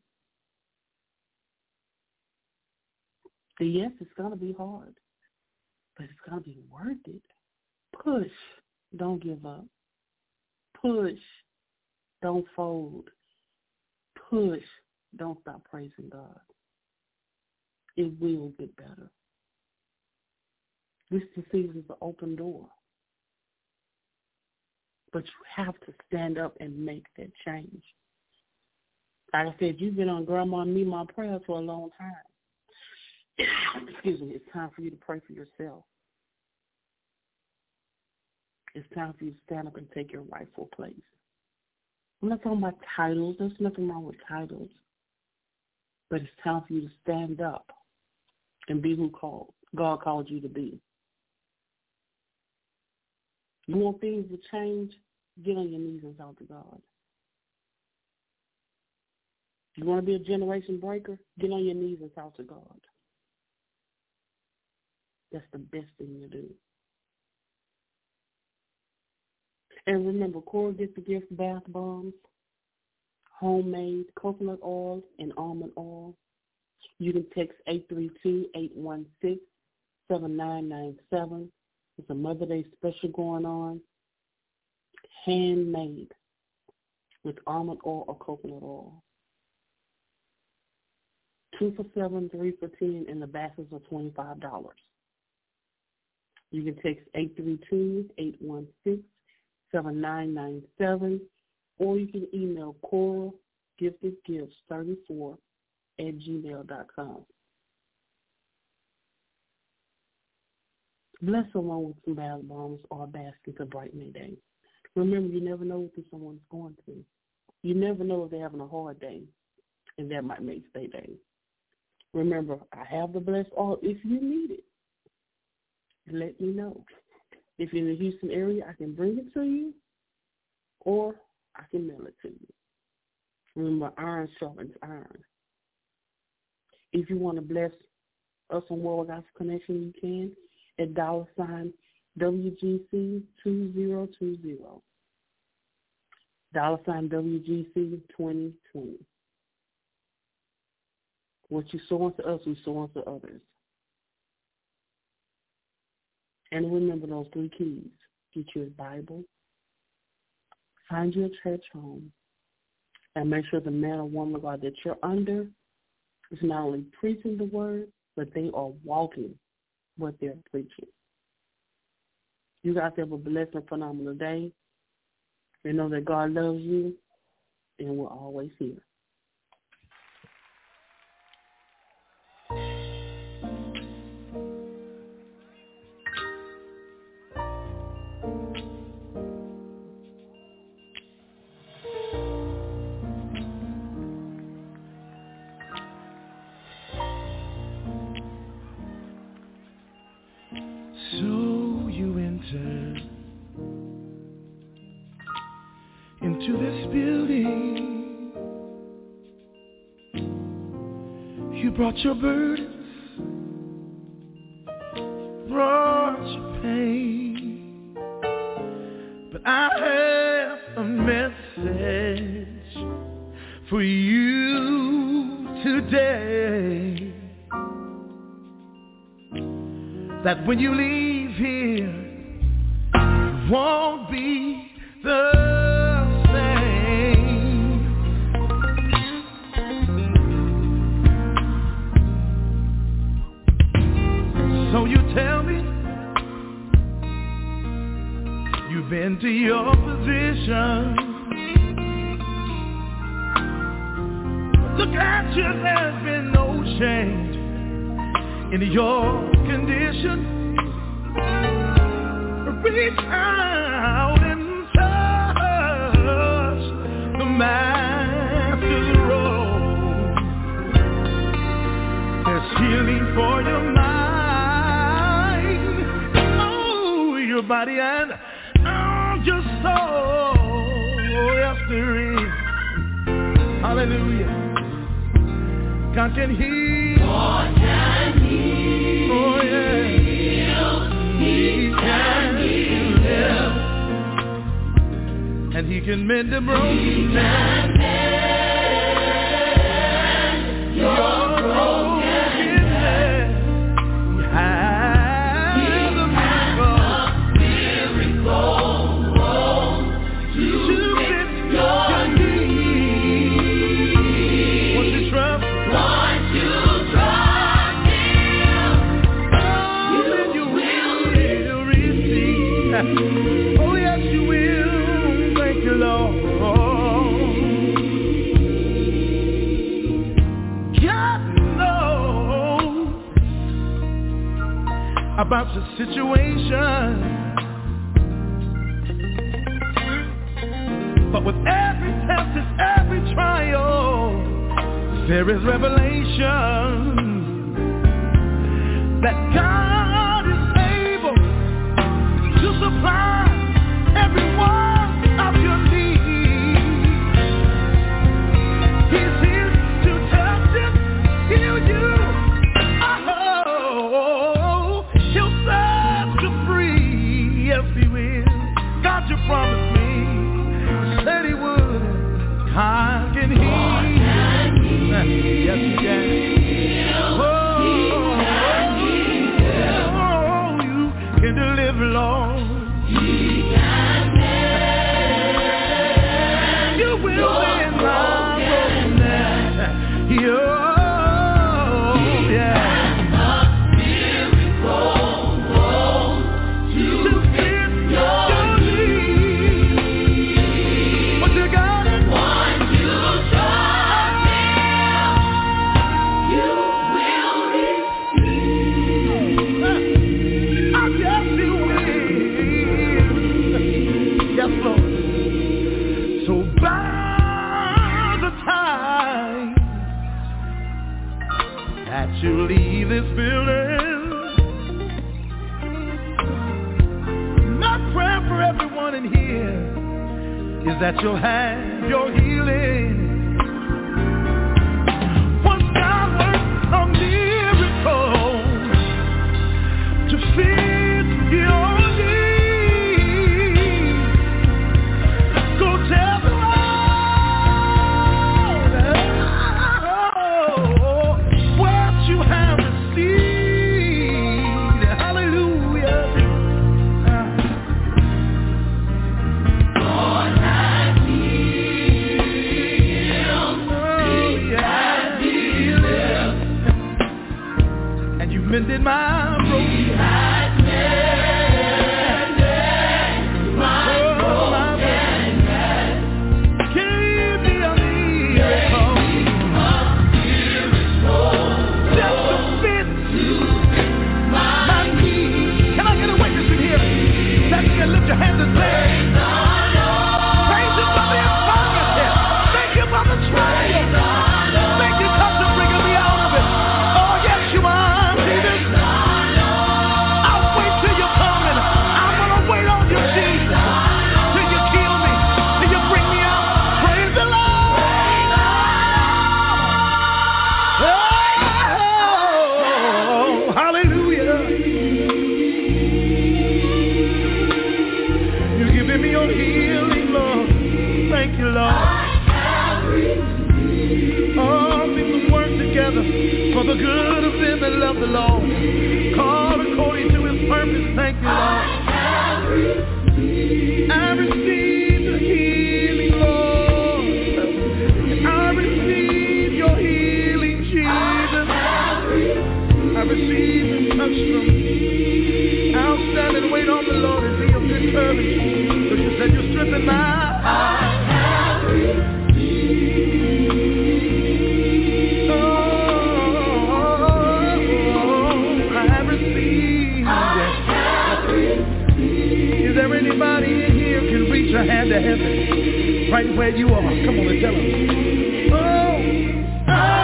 The yes is going to be hard, but it's going to be worth it. Push. Don't give up. Push. Don't fold. Push. Don't stop praising God. It will get better. This season is an open door. But you have to stand up and make that change. Like I said, you've been on Grandma and me, my prayer for a long time. Excuse me. It's time for you to pray for yourself. It's time for you to stand up and take your rightful place. I'm not talking about titles. There's nothing wrong with titles. But it's time for you to stand up and be who God called you to be. You want things to change? Get on your knees and talk to God. You want to be a generation breaker? Get on your knees and talk to God. That's the best thing to do. And remember, Cora gets the gift bath bombs, homemade coconut oil and almond oil. You can text 832-816-7997. It's a Mother Day special going on. Handmade with almond oil or coconut oil. 2 for $7, 3 for $10, and the baskets are $25. You can text 832-816-7997, or you can email CoraGiftedGifts34@gmail.com. Bless someone with some bath bombs or a basket to brighten their day. Remember, you never know what someone's going through. You never know if they're having a hard day, and that might make their day. Remember, I have the blessed oil if you need it. Let me know. If you're in the Houston area, I can bring it to you, or I can mail it to you. Remember, iron sharpens iron. If you want to bless us on World Gospel Connection, you can at $WGC2020. $WGC2020. What you sow unto us, we sow unto others. And remember those 3 keys. Get your Bible, find your church home, and make sure the man or woman of God that you're under is not only preaching the word, but they are walking what they're preaching. You guys have a blessed and phenomenal day. And know that God loves you, and we're always here. enter into this building. You brought your burdens, brought your pain, but I have a message for you today, that when you leave here, you won't be the same. So you tell me you've been to your position. Look at you, there's been no change in your condition. Reach out and touch the Master's robe. There's healing for your mind, oh, your body and your soul. Yes, there is. Hallelujah. God can heal. God can heal. Oh, yeah. He can heal. And He can mend the broken. He can mend your brokenness. He has a miracle to fit your need. Won't you trust? Oh yes you will, thank you Lord. God knows about your situation, but with every test and every trial, there is revelation that God is able to supply every one of your needs. He's here to touch you, heal you. Oh, He'll set you free. Yes, He will. God, you promised me. You said He would. God can heal. Yes, He can. Can deliver, Lord. He can mend. You will mend my brokenness. Oh, yeah. A miracle to fit your need. What you got? Once you trust Him, you will receive. Yes, you will. Yes, Lord. So by the time that you leave this building, my prayer for everyone in here is that you'll have your healing. Once God works a miracle to fit your need, go tell the world what you have received. Hallelujah. God has healed. He has healed. And you mended my broken. Lift your hands and praise the Lord. Praise Him for the infirmity. Thank you for the trial. Thank you, God, for bringing me out of it. Oh, yes, you are. Praise the Lord. together for the good of them that love the Lord, called according to his purpose. Thank you, Lord. I receive the healing, Lord. I receive your healing, Jesus. I receive the touch from you. I'll stand and wait on the Lord and be of good courage, because you said you strengthen my heart. Is there anybody in here who can reach a hand to heaven right where you are? Come on and tell them. Oh,